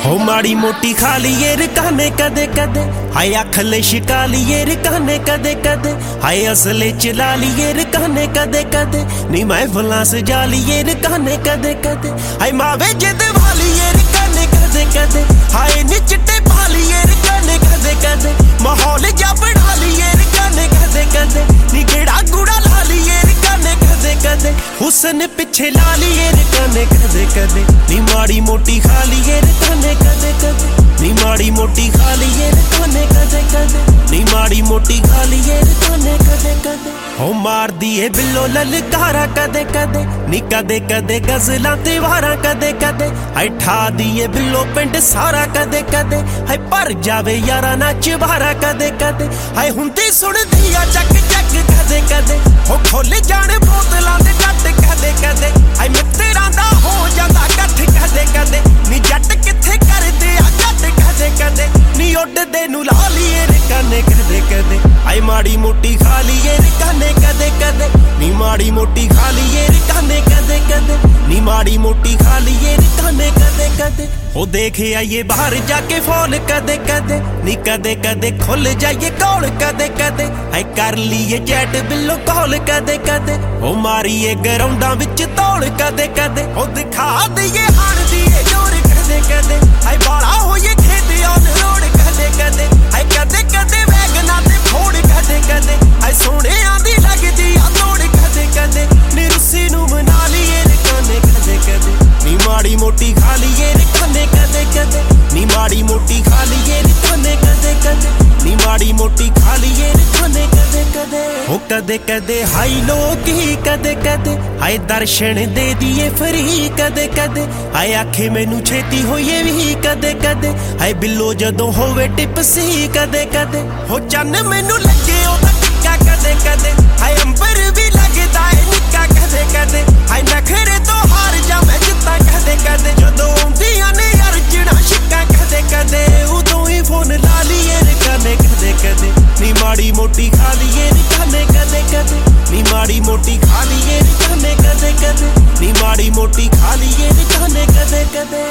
हो माड़ी मोटी खा लिए रिकाने कदे कदे, हाय अखले शिका लिए रिकाने कदे कदे, हाय असले चला लिए रिकाने कदे कदे, नी महफिलां सजा लिए रिकाने कदे कदे, हाय मावे जिद वालिए रिकाने कदे कदे, हाय नी चिट्टे पा लिए रिकाने कदे कदे, माहौल जा बढ़ा लिए रिकाने कदे कदे, नी गेड़ा गुड़ा ला लिए रिकाने कदे कदे, हुसन पिछे ला लिए रिकाने कदे कदे, नी माड़ी मोटी खा लिए रिकाने कदे कदे, नी माड़ी मोटी खा लिए रिकाने कदे कदे, नी माड़ी मोटी खा लिए रिकाने कदे कदे, हो मार दिए बिल्लो ललकारा कदे कदे, नी कदे कदे गजलां ते वारां कदे कदे, हाय ठा दिए बिल्लो पिंड सारा कदे कदे, हाय भर जावे यारा नच बारा कदे कदे, हाय हुंदी सुणदी आ जग जग कदे कदे, हो खोल जाण बोतलां दे जट कदे कदे, हाय मित्तरां दा हो जांदा कठ कदे कदे, नी जट किथे करदे आ जट कदे कदे, नी उड्डदे नूं ला लिए रिकाने कदे कदे, हाय माड़ी मोटी खा लिए रिकाने कदे कदे, नी माड़ी मोटी खा लिए रिकाने कदे कदे, नी माड़ी मोटी खा लिए रिकाने कदे कदे, हो देखे आइए बाहर जाके फॉल कदे कदे, नी कदे कदे खुल जाइए कॉल कदे कदे, हाय कर लिए चैट बिल्लो कॉल कदे कदे, हो मारिए ग्राउंडां विच तौल कदे कदे, हो दिखा दिए हाण दिए जोर कदे कदे, हाय बाला होइए खेत ऑन रोड कदे कदे, हाय कदे कदे वैगना ते फोड़ कदे कदे, हाय सोने आंदी लगदी आ तोड़ कदे कदे, नी रुस्सी नूं मना लिए रिकाने कदे कदे, नी माड़ी मोटी खा लिए रिकाने कदे कदे, नी माड़ी मोटी खा लिए रिकाने कदे कदे, नी माड़ी मोटी खा लिए रिकाने कदे कदे, हो कदे कदे हाई लोग ही कदे कदे, हाय दर्शन दे दिए फ्री कदे कदे, हाय आखे मैनू छेती होइए भी कदे कदे, हाय बिल्लो जदों होवे टिपसी कदे कदे, हो चन्न मैनू लगे ओदा टिक्का कदे कदे, हाय अंबर भी लगदा है निक्का कदे कदे, हाय नखरे तो हार जा मैं जिद्दां कदे कदे, जदों आउंदियां ने अर्जना शिक्का कदे कदे, उदों ही फोन ला लिए रिकाने कदे कदे, नी माड़ी मोटी खा लिए रिकाने कदे कदे, नी माड़ी मोटी खा लिए रिकाने कदे कदे, नी माड़ी मोटी खा लिए रिकाने कदे कदे।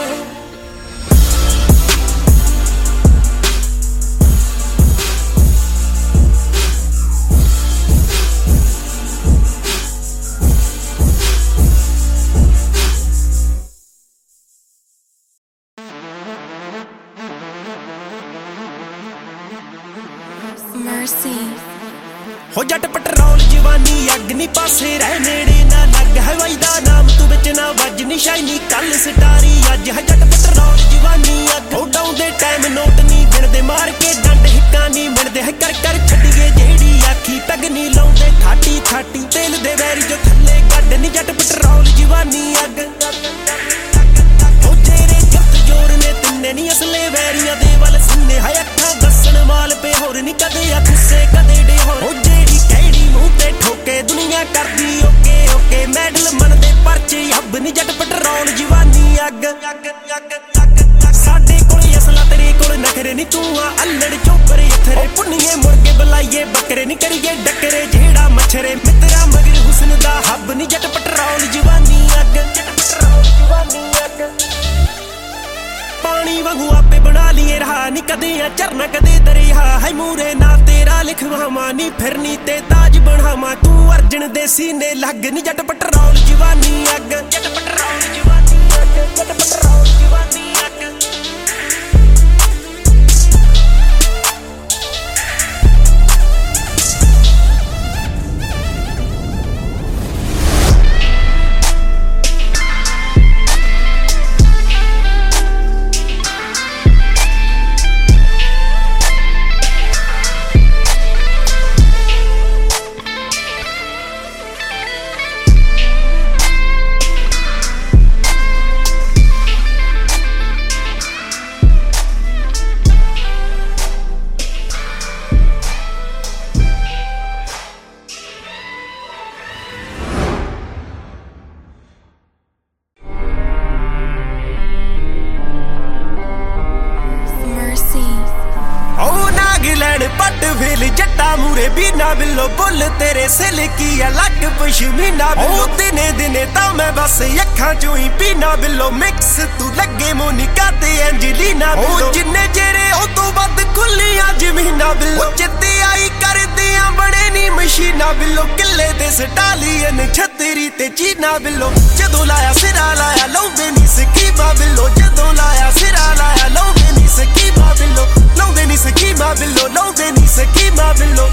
हो जट पेट्रोल जवानी अग्नि पासे रह नेड़े ना लग, हवाई दा नाम तू बिच ना वज नी शाइनी कल सटारी अज है, जट पेट्रोल जवानी अग उडाउं दे टाइम नोट नी गिणदे, मार के डंड हिक्का नी मिलदे, है कर कर छड्डिए जेड़ी आखी पैग नी लाउंदे, थाटी थाटी तेल दे वैरी जो थल्ले गड्ड नी, जट पेट्रोल जवानी अग हो तेरे जत जोर ने तिन्ने नी असले वैरियां दे वल सुन्ने, है अखां दसन माल पे होर नी कदे आ गुस्से कदे डे हो, ठोके दुनिया करदी ओके ओके, मैडल मनदे परचे हब नी, जट पेट्रोल जवानी अग साडे कोल असला तेरे कोल नखरे नी, तू आ अल्लड़ चोपरे अथरे, पुन्निए मुर्गे बुलाइए बकरे नी, करिए डकरे जेड़ा मच्छरे, मित्रा मगर हुस्न दा हब नी, जट पेट्रोल जवानी अग, जट पेट्रोल जवानी अग पानी वांगू आपे बना लिए रहा नी, कदे आ झरना कदे दरिया, है मूरे ना तेरा लिखवामा नी, फिरनी ते ताज बढ़ावा, तू अर्जन दे सीने लग नी, जट पेट्रोल जवानी अग, जट पेट्रोल जवानी अग, जट पेट्रोल जवानी अग। जट वेल जट्टा मूरे बीना बिल्लो बुल तेरे सिल्की अलग पशमीना बिल्लो दिने दिने ता मैं बस अखां चों ही पीना बिल्लो मिक्स तू लगे मोनिका ते एंजेलिना बिल्लो जिन्ने जेरे ओ तो बद खुलियां जमीना बिल्लो चित्ते आई कर दियां बड़े नी मशीना बिल्लो किले ते स्टालियन छतरी ते चीना बिल्लो जदों लाया सिरा लाया लौंदे नी स्कीमा बिल्लो जदों लाया सिरा लाया लौंदे नी स्कीमा बिल्लो लौंदे नी स्कीमा बिल्लो लौंदे नी स्कीमा बिल्लो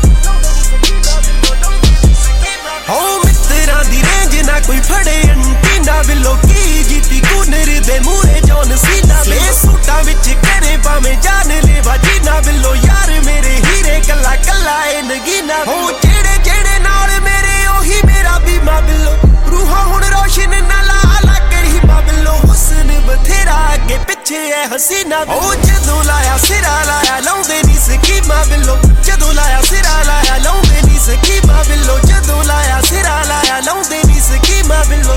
ओ मित्तरां दी रेंज ना कोई फड़े अंटीना बिल्लो की जीती कूनर दे मूरे जॉन सीना ले सूटां विच करे भावें जान लेवा जीना बिल्लो यार मेरे हीरे कल्ला कल्ला ए नगीना ओ जेड़े जेड़े नाल मेरे ओही मेरा बीमा बिल्लो रूहां हुण रोशन ना ला ला करी मा बिल्लो हुस्न बथेरा अगे पिछे है हसीना ओ जदों लाया सिरा लाया लौंदे नी स्कीमा बिल्लो जदों लाया सिरा लाया लौंदे नी स्कीमा बिल्लो जदों लाया सिरा लाया लौंदे नी स्कीमा बिल्लो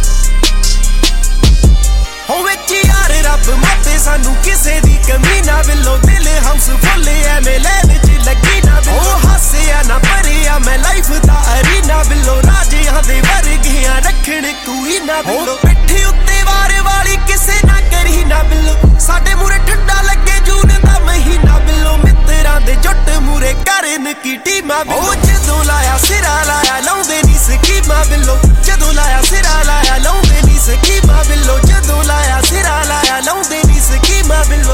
हो विच यार रब माते सानू किसे दी कमी ना बिल्लो दिल हंस फुले एवें लैन च लगी ना बिल्लो हासिया ना भरिया मैं लाइफ दा अरीना बिल्लो राजियां दे वर्गियां रखण कोई ना बिल्लो पिट्ठी उत्ते वार वाली किसे ना करी ना बिल्लो साडे मूरे ठंडा लगे जून दा महीना बिल्लो मित्तरां दे जुट मूरे करन की टीमा बिल्लो जदों लाया सिरा लाया लौंदे नी स्कीमा बिल्लो जदों लाया सिरा लाया लौंदे नी स्कीमा बिल्लो जदों लाया सिरा लाया लौंदे नी स्कीमा बिल्लो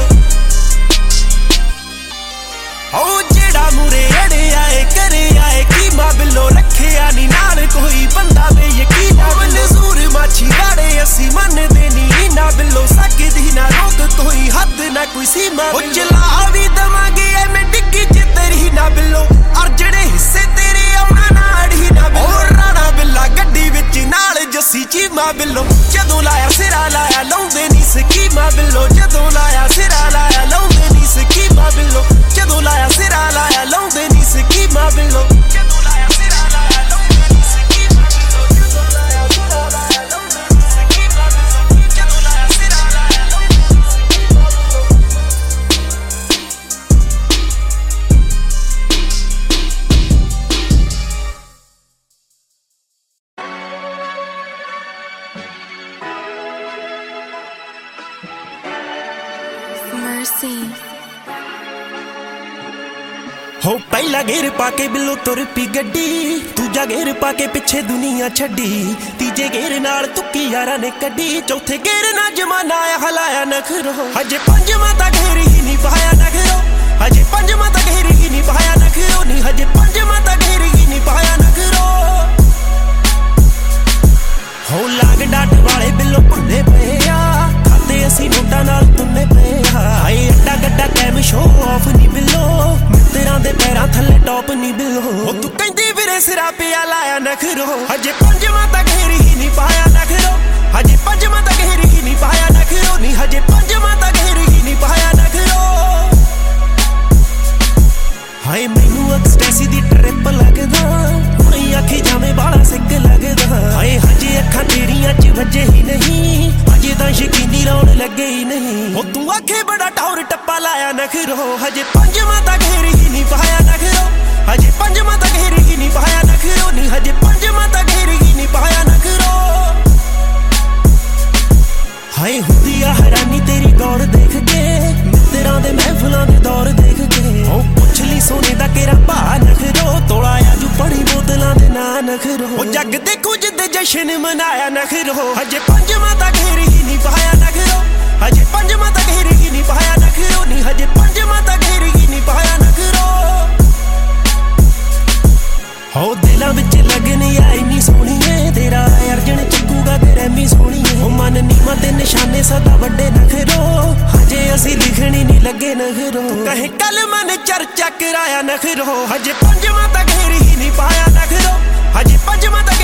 ओ जेड़ा मूरे अड़े आए करे आए कीमा बिल्लो रखिया नी नाल कोई बंदा बेयकीना मंजूर माछी गाड़े असी मनदे नी ना बिल्लो सकदी ना रोक कोई हद ना कोई सीमा ओ चला भी दवांगे ऐ मैं डिग्गी च तेरी ना बिल्लो और जेड़े हिस्से तेरे आउणा ना अड़ी ना बिल्लो राणा बिल्ला गड्डी विच नाल जस्सी चीमा बिल्लो जदों लाया सिरा लाया लौंदे नी स्कीमा बिल्लो जदों लाया सिरा लाया लौंदे नी स्कीमा बिल्लो जदों लाया सिरा लाया लौंदे नी स्कीमा बिल्लो जदों लाया सिरा लाया लौंदे नी स्कीमा बिल्लो जदों लाया सिरा लाया लौंदे नी स्कीमा बिल्लो जदों लाया सिरा लाया लौंदे नी स्कीमा बिल्लो Mercy हो पहला गेर पाके बिल्लो तुर पी गड्डी दूजा गेर पाके पिछे दुनिया छड्डी तीजे गेर नाल तुक्की यारा ने कड्डी चौथे गेर ना जमाना हलाया नखरो हजे पंजवां ता घेर ही नहीं पाया नखरो हजे पंजवां ता घेर ही नहीं पाया नखरो नी हजे पंजवां ता घेर ही नहीं पाया नखरो हो लाग डाट वाले बिल्लो भुल्ले पे आ खाते असी नोटां नाल तुन्ने पे हाय अड्डा गड्डा कैम शो ऑफ नहीं बिल्लो मित्तरां दे पैरां थल्ले टॉप नहीं बिल्लो ओ तू कहंदी फिरे सिरा पिया लाया नखरो हजे पंजवां ता घेर ही नहीं पाया नखरो हजे पंजवां ता घेर ही नहीं पाया नखरो नी हजे पंजवां ता घेर ही नहीं पाया नखरो हाय मैनू एक्सटेसी दी ट्रिप लगदा हुणे आखी जावे बाला सिक लगदा हाय हजे अखां तेरियां च वजे ही नहीं हजे तां यकीनी रौण लगे ही नहीं ओ तू आखे बड़ा टौर टप्पा लाया नखरो हजे पंजवां ता घेर ही नहीं पाया नखरो हजे पंजवां ता घेर ही नहीं पाया नखरो नी हजे पंजवां ता घेर ही नहीं पाया नखरो हाय हुंदी आ हैरानी तेरी गौर देख के मित्तरां दे महफिलां दे दौर देख के ओ पुछ ली सोने दा केरा भा नखरो तोला आजू पड़ी बोतलां दे ना नखरो ओ जग दे कुछ दे जश्न मनाया नखरो हजे पंजवां ता घेर ही नहीं पाया नखरो हजे पंजवां ता घेर ही नहीं पाया नखरो नी हजे पंजवां ता घेर ही नहीं पाया नखरो हो दिलां विच लगनी आई नी सोहणीए तेरा अर्जन चुकूगा ते रहमी सोहणीए ओ मन नीमा ते निशाने सदा वड्डे नखरो हजे असी लिखणी नहीं लगे नखरो कहे कल मन चर्चा कराया नखरो हजे पंजवां ता घेर ही नहीं पाया नखरो हजे पंजवां ता